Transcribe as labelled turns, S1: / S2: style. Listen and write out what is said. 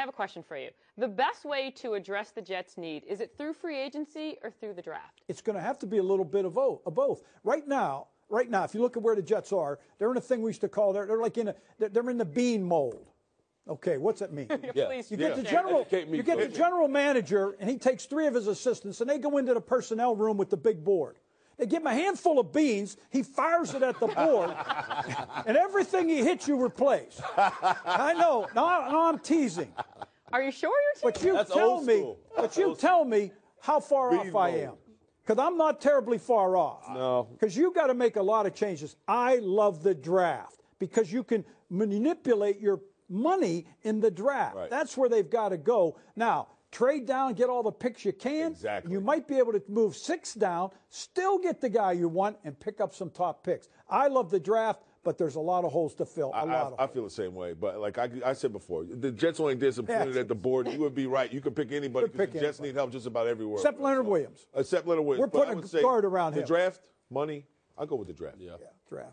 S1: have a question for you. The best way to address the Jets' need, is it through free agency or through the draft?
S2: It's going to have to be a little bit of both. Right now, if you look at where the Jets are, they're in a thing we used to call they're like they're in the bean mold. Okay, what's that mean?
S1: Please,
S2: you get the general manager, and he takes 3 of his assistants, and they go into the personnel room with the big board. They give him a handful of beans. He fires it at the board, and everything he hits, you replace. I know. No, I'm teasing.
S1: Are you sure you're teasing?
S2: But you tell me how far off I am. Because I'm not terribly far off.
S3: No.
S2: Because you got to make a lot of changes. I love the draft because you can manipulate your money in the draft.
S3: Right.
S2: That's where they've got to go. Now, trade down, get all the picks you can.
S3: Exactly.
S2: You might be able to move 6 down, still get the guy you want, and pick up some top picks. I love the draft, but there's a lot of holes to fill.
S3: I feel the same way. But like I said before, the Jets only disappointed at the board. You would be right. You could pick anybody because the Jets need help just about everywhere.
S2: Except Leonard Williams.
S3: Except Leonard Williams.
S2: We're putting a guard around him.
S3: The draft, money, I'll go with the draft.
S2: Yeah, draft.